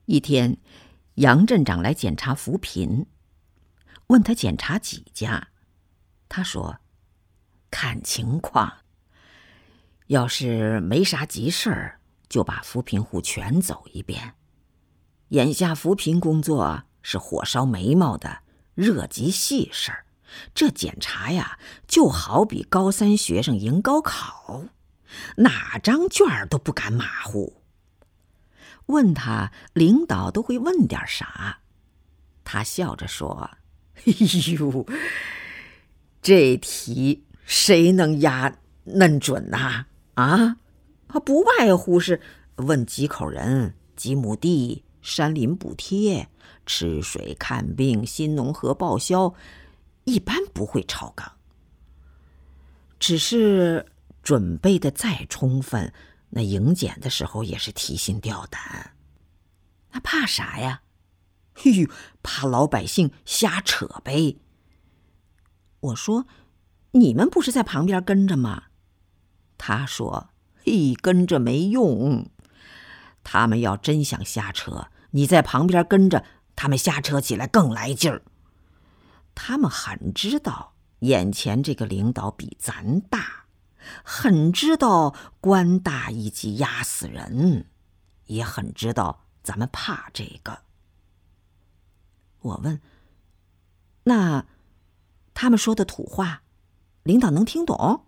一天，杨镇长来检查扶贫，问他检查几家，他说看情况，要是没啥急事儿，就把扶贫户全走一遍。眼下扶贫工作是火烧眉毛的热级细事儿，这检查呀，就好比高三学生迎高考，哪张卷都不敢马虎。问他领导都会问点啥，他笑着说：“哎呦，这题谁能押恁准呐？不外乎是问几口人、几亩地、山林补贴、吃水看病、新农合报销，一般不会超纲。只是准备的再充分，那迎检的时候也是提心吊胆。那怕啥呀？怕老百姓瞎扯呗。”我说：“你们不是在旁边跟着吗？”他说：“跟着没用。他们要真想瞎扯，你在旁边跟着，他们瞎扯起来更来劲儿。他们很知道眼前这个领导比咱大，很知道官大一级压死人，也很知道咱们怕这个。”我问：“那他们说的土话，领导能听懂？”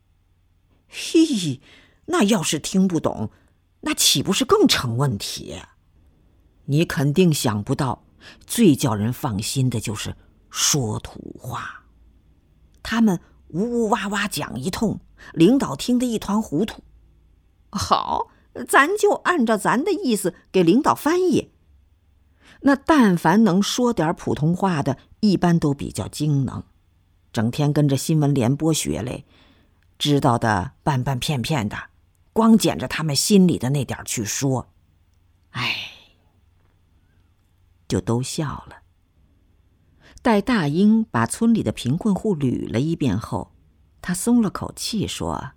那要是听不懂，那岂不是更成问题？你肯定想不到，最叫人放心的就是说土话。他们呜呜哇哇讲一通，领导听得一团糊涂。好，咱就按照咱的意思给领导翻译。那但凡能说点普通话的，一般都比较精能，整天跟着新闻联播学嘞，知道的半半片片的，光捡着他们心里的那点去说，就都笑了。待大英把村里的贫困户捋了一遍后，他松了口气说：“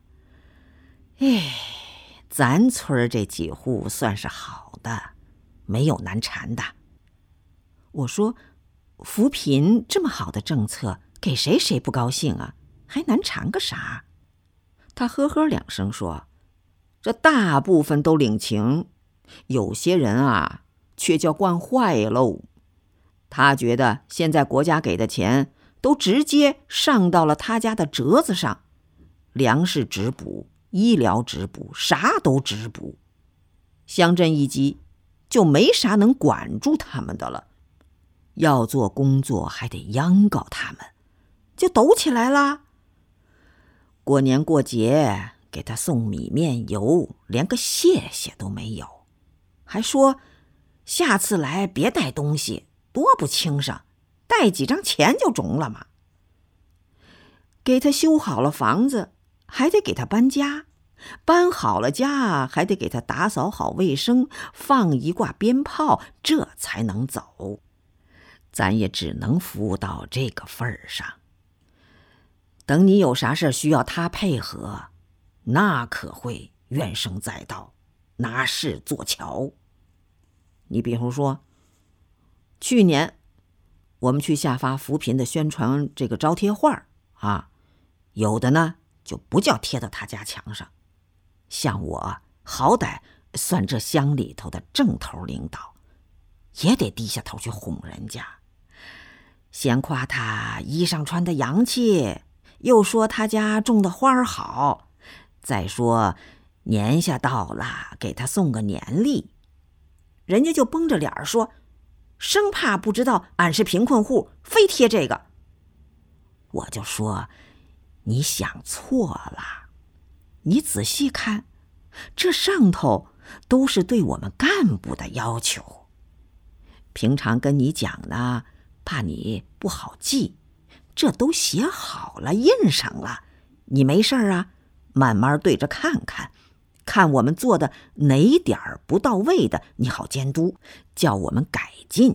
咱村这几户算是好的，没有难缠的。”我说：“扶贫这么好的政策，给谁不高兴啊？还难缠个啥？”他呵呵两声说：“这大部分都领情，有些人啊，却叫惯坏喽。他觉得现在国家给的钱都直接上到了他家的折子上，粮食直补，医疗直补，啥都直补。乡镇一级就没啥能管住他们的了。要做工作还得央告他们，就抖起来了。过年过节给他送米面油，连个谢谢都没有，还说下次来别带东西，多不清爽，带几张钱就中了嘛。给他修好了房子，还得给他搬家，搬好了家还得给他打扫好卫生，放一挂鞭炮，这才能走。咱也只能服务到这个份儿上。等你有啥事需要他配合，那可会怨声载道，拿事做桥。你比如说，去年我们去下发扶贫的宣传这个招贴画有的呢就不叫贴到他家墙上。像我好歹算这乡里头的正头领导，也得低下头去哄人家，先夸他衣裳穿的洋气，又说他家种的花好，再说年下到了，给他送个年历。人家就绷着脸说，生怕不知道俺是贫困户，非贴这个。我就说，你想错了，你仔细看，这上头都是对我们干部的要求。平常跟你讲呢，怕你不好记，这都写好了，印上了，你没事慢慢对着看看，看我们做的哪点不到位的，你好监督，叫我们改进。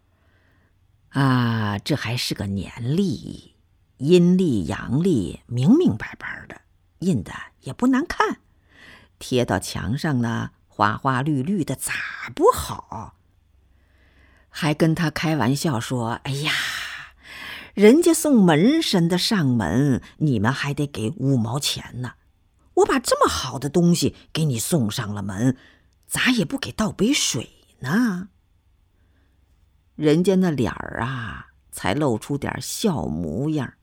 这还是个年历，阴历阳历明明白白的，印的也不难看，贴到墙上呢，花花绿绿的咋不好？ 还跟他开玩笑说：“哎呀，人家送门神的上门，你们还得给5毛钱呢。我把这么好的东西给你送上了门，咋也不给倒杯水呢？”人家那脸儿啊，才露出点笑模样。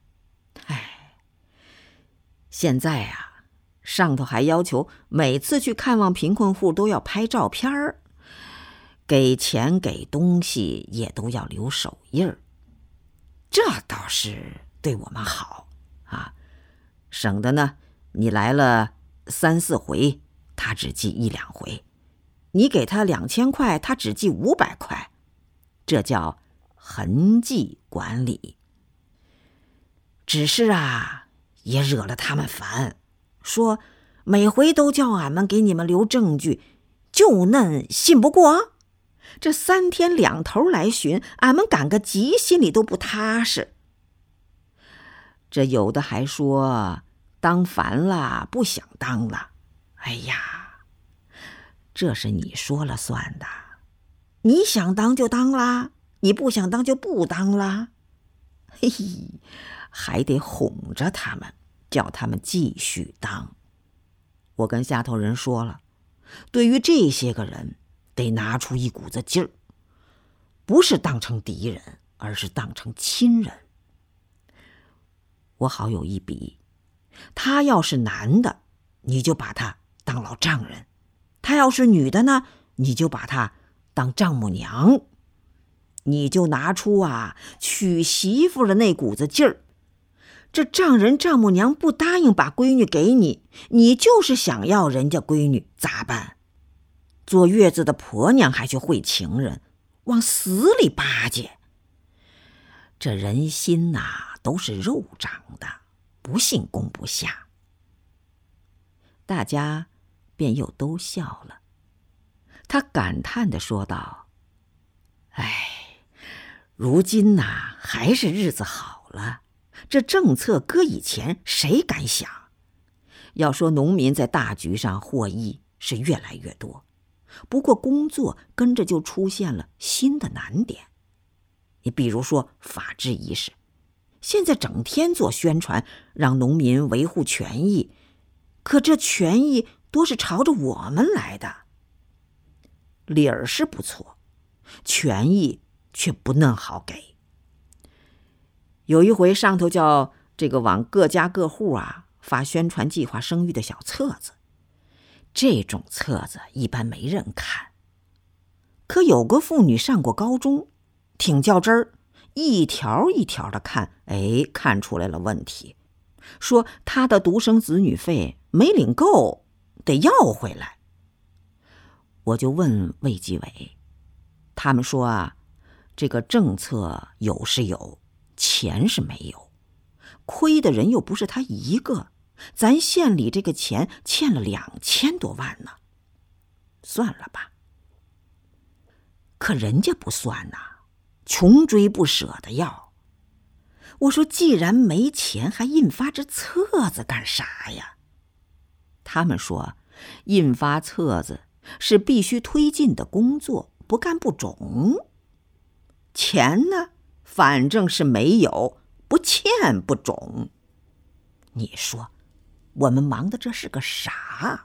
现在啊，上头还要求每次去看望贫困户都要拍照片儿，给钱给东西也都要留手印儿。这倒是对我们好啊，省得呢，你来了3、4回，他只记1、2回；你给他2000块，他只记500块，这叫痕迹管理。只是啊，也惹了他们烦，说每回都叫俺们给你们留证据，就嫩信不过。这3天2头来寻，俺们赶个集心里都不踏实。这有的还说当烦了，不想当了。哎呀，这是你说了算的，你想当就当啦，你不想当就不当啦。嘿嘿，还得哄着他们，叫他们继续当。我跟下头人说了，对于这些个人，得拿出一股子劲儿，不是当成敌人，而是当成亲人。我好有一比，他要是男的，你就把他当老丈人；他要是女的呢，你就把他当丈母娘。你就拿出啊娶媳妇的那股子劲儿。这丈人丈母娘不答应把闺女给你，你就是想要人家闺女，咋办？坐月子的婆娘还去会情人，往死里巴结。这人心呐，都是肉长的，不信攻不下。大家便又都笑了。他感叹地说道：“哎，如今呐，还是日子好了。这政策搁以前谁敢想？要说农民在大局上获益是越来越多，不过工作跟着就出现了新的难点。你比如说法治意识，现在整天做宣传，让农民维护权益，可这权益多是朝着我们来的。理儿是不错，权益却不嫩好给。有一回上头叫这个往各家各户啊发宣传计划生育的小册子，这种册子一般没人看。可有个妇女上过高中，挺较真儿，一条一条的看，看出来了问题，说她的独生子女费没领够，得要回来。我就问卫计委，他们说啊，这个政策有是有，钱是没有，亏的人又不是他一个，咱县里这个钱欠了2000多万呢，算了吧。可人家不算呐，穷追不舍的要。我说既然没钱，还印发这册子干啥呀？他们说印发册子是必须推进的工作，不干不肿。钱呢，反正是没有，不欠不肿。你说我们忙的这是个啥？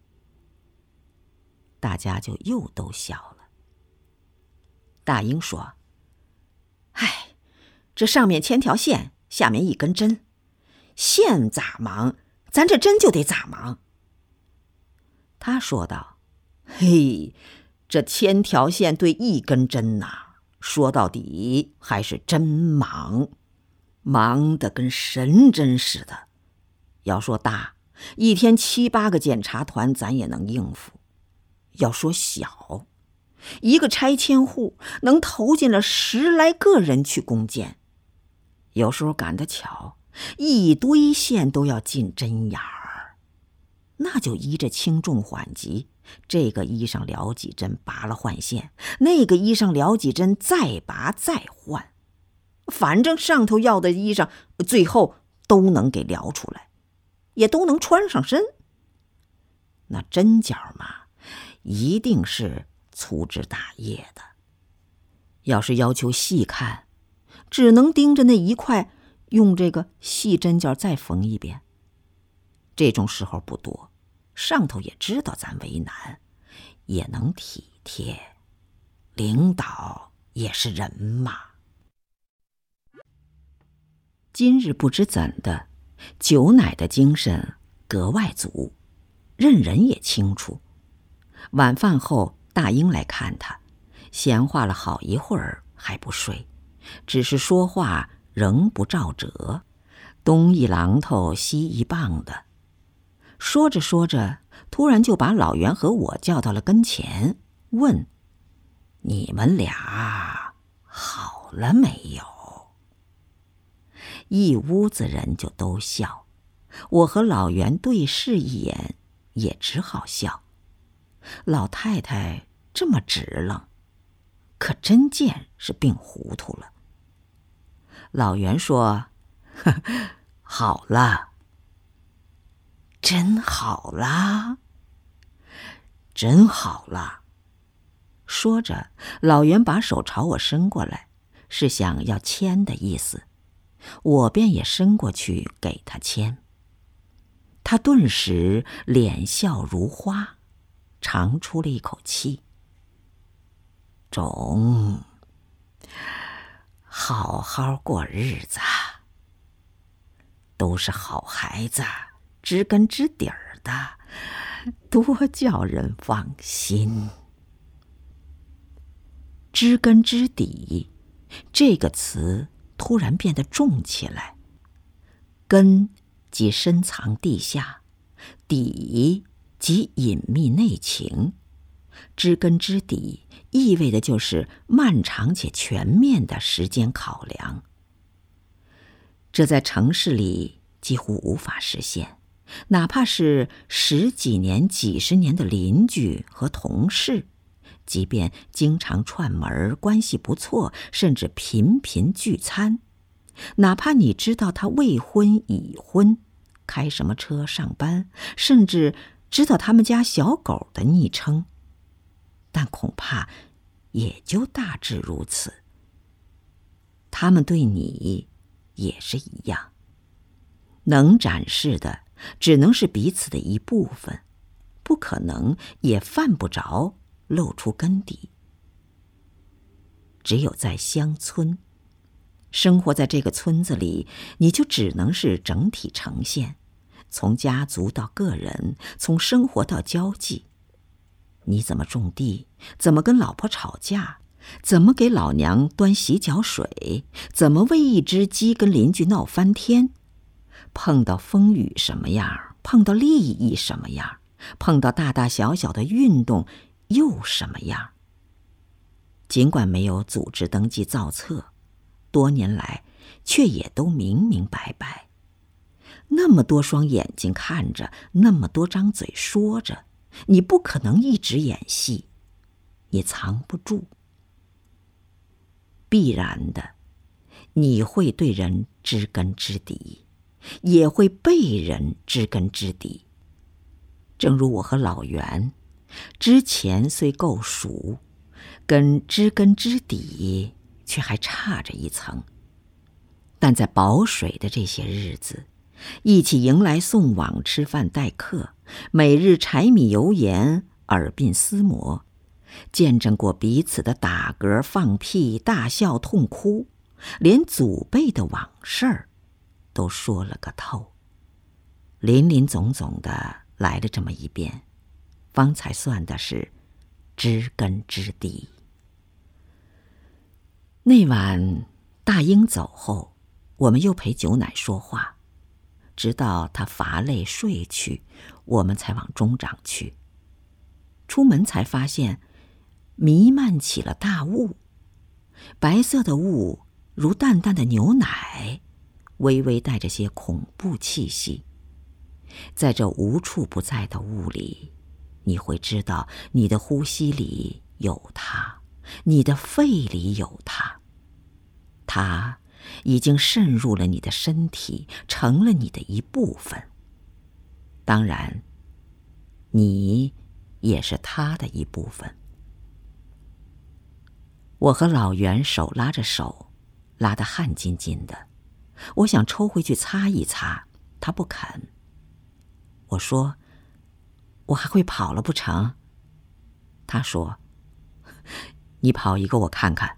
大家就又都笑了。大英说：“哎，这上面牵条线，下面一根针，线咋忙，咱这针就得咋忙。”他说道：“嘿，这牵条线对一根针呐，说到底还是真忙，忙得跟神针似的。要说大，一天7、8个检查团咱也能应付；要说小，一个拆迁户能投进了10来个人去攻坚。有时候赶得巧，一堆线都要进针眼儿，那就依着轻重缓急，这个医生聊几针拔了换线，那个医生聊几针再拔再换，反正上头要的医生最后都能给聊出来，也都能穿上身。那针脚嘛，一定是粗枝大叶的。 要是要求细看，只能盯着那一块，用这个细针脚再缝一遍。这种时候不多，上头也知道咱为难，也能体贴。领导也是人嘛。今日不知怎的，九奶的精神格外足，任人也清楚。晚饭后，大英来看他，闲话了好一会儿还不睡，只是说话仍不照辙，东一榔头西一棒的。说着说着，突然就把老袁和我叫到了跟前，问：“你们俩好了没有？”一屋子人就都笑，我和老袁对视一眼，也只好笑。老太太这么直愣，可真见是病糊涂了。老袁说：“呵，好了。”“真好啦？”“真好了。”说着，老袁把手朝我伸过来，是想要牵的意思，我便也伸过去给他牵。他顿时脸笑如花，长出了一口气。中，好好过日子，都是好孩子，知根知底儿的，多叫人放心。知根知底这个词突然变得重起来。根即深藏地下，底即隐秘内情。知根知底意味的就是漫长且全面的时间考量。这在城市里几乎无法实现，哪怕是十几年、几十年的邻居和同事，即便经常串门，关系不错，甚至频频聚餐，哪怕你知道他未婚已婚，开什么车上班，甚至知道他们家小狗的昵称，但恐怕也就大致如此。他们对你也是一样，能展示的只能是彼此的一部分，不可能也犯不着露出根底。只有在乡村，生活在这个村子里，你就只能是整体呈现，从家族到个人，从生活到交际。你怎么种地，怎么跟老婆吵架，怎么给老娘端洗脚水，怎么为一只鸡跟邻居闹翻天，碰到风雨什么样，碰到利益什么样，碰到大大小小的运动又什么样。尽管没有组织登记造册，多年来却也都明明白白。那么多双眼睛看着，那么多张嘴说着，你不可能一直演戏，也藏不住。必然的，你会对人知根知底，也会被人知根知底。正如我和老袁，之前虽够熟，跟知根知底却还差着一层。但在保水的这些日子，一起迎来送往，吃饭待客，每日柴米油盐，耳鬓厮磨，见证过彼此的打嗝、放屁、大笑、痛哭，连祖辈的往事儿都说了个透。林林总总的来了这么一遍，方才算的是知根知底。那晚大英走后，我们又陪九奶说话，直到他乏累睡去，我们才往中长去。出门才发现弥漫起了大雾，白色的雾如淡淡的牛奶，微微带着些恐怖气息。在这无处不在的雾里，你会知道你的呼吸里有它，你的肺里有它，它已经渗入了你的身体，成了你的一部分。当然，你也是它的一部分。 我和老袁手拉着手，拉得汗津津的。我想抽回去擦一擦，他不肯。我说：“我还会跑了不成？”他说：“你跑一个我看看。”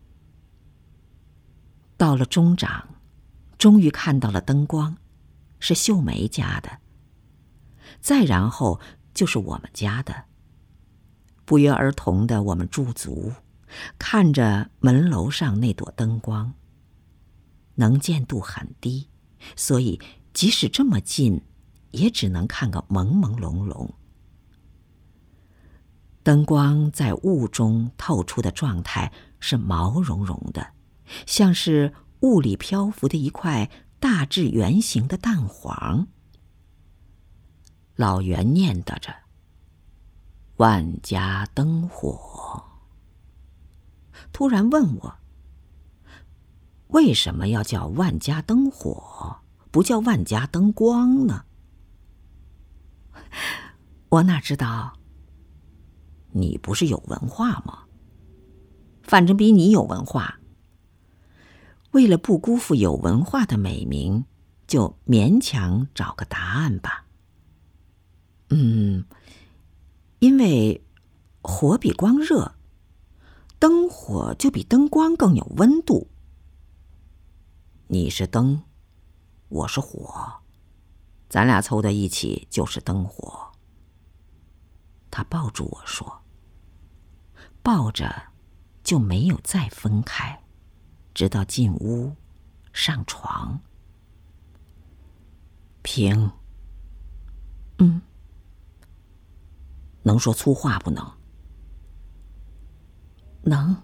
到了中掌，终于看到了灯光，是秀梅家的。再然后就是我们家的。不约而同的，我们驻足，看着门楼上那朵灯光。能见度很低，所以即使这么近，也只能看个朦朦胧胧。灯光在雾中透出的状态是毛茸茸的，像是雾里漂浮的一块大致圆形的蛋黄。老袁念叨着：“万家灯火。”突然问我：“为什么要叫万家灯火，不叫万家灯光呢？”我哪知道？你不是有文化吗？反正比你有文化。为了不辜负有文化的美名，就勉强找个答案吧。因为火比光热，灯火就比灯光更有温度。你是灯，我是火，咱俩凑在一起就是灯火。他抱住我说，抱着就没有再分开，直到进屋上床。平，能说粗话不能？能。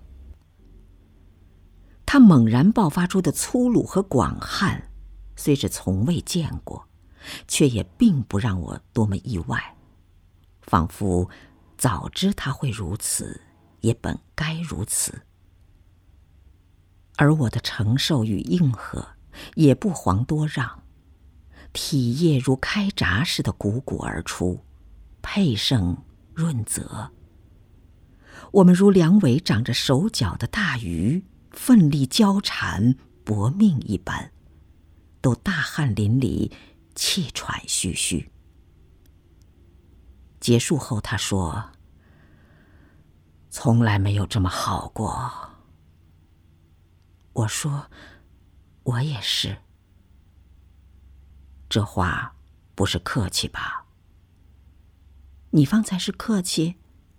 他猛然爆发出的粗鲁和广汉，虽是从未见过，却也并不让我多么意外，仿佛早知他会如此，也本该如此。而我的承受与应和也不遑多让，体液如开闸似的汩汩而出，配胜润泽。我们如两尾长着手脚的大鱼，奋力交缠，搏命一般，都大汗淋漓，气喘吁吁。结束后他说：“从来没有这么好过。”我说：“我也是。”这话不是客气吧？你方才是客气。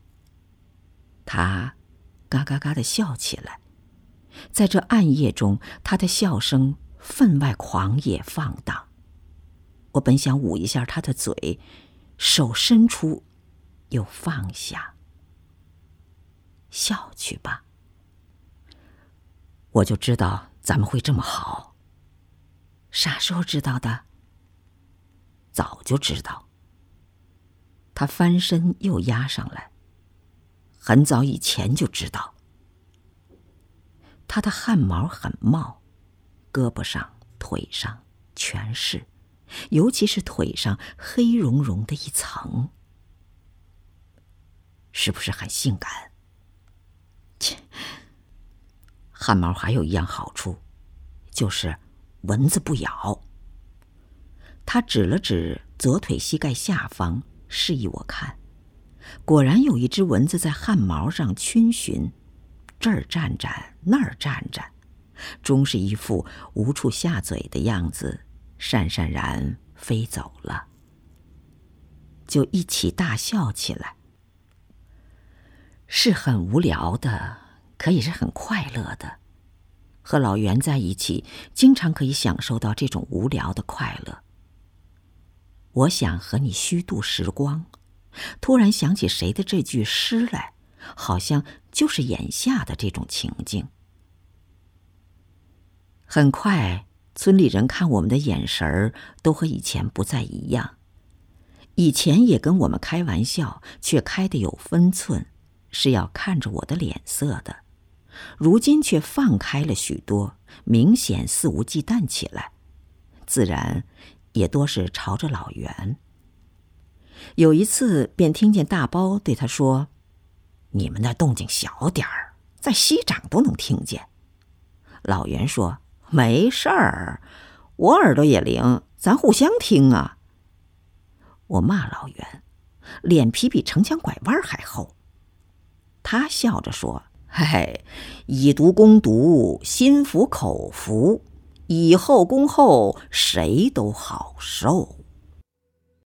他嘎嘎嘎地笑起来，在这暗夜中，他的笑声分外狂野放荡。我本想捂一下他的嘴，手伸出，又放下。笑去吧。我就知道咱们会这么好。啥时候知道的？早就知道。他翻身又压上来。很早以前就知道。他的汗毛很茂，胳膊上、腿上全是，尤其是腿上黑茸茸的一层。是不是很性感？切，汗毛还有一样好处，就是蚊子不咬。他指了指左腿膝盖下方，示意我看。果然有一只蚊子在汗毛上逡巡，这儿站站，那儿站站，终是一副无处下嘴的样子，讪讪然飞走了。就一起大笑起来。是很无聊的，可也是很快乐的。和老袁在一起，经常可以享受到这种无聊的快乐。我想和你虚度时光，突然想起谁的这句诗来，好像就是眼下的这种情境。很快，村里人看我们的眼神儿都和以前不再一样。以前也跟我们开玩笑，却开得有分寸，是要看着我的脸色的。如今却放开了许多，明显肆无忌惮起来，自然也多是朝着老袁。有一次便听见大包对他说：“你们那动静小点儿， 在西长都能听见。老袁说：“没事儿，我耳朵也灵，咱互相听啊。”我骂老袁，脸皮比城墙拐弯还厚。他笑着说：“嘿，以毒攻毒，心服口服，以后恭候，谁都好受。”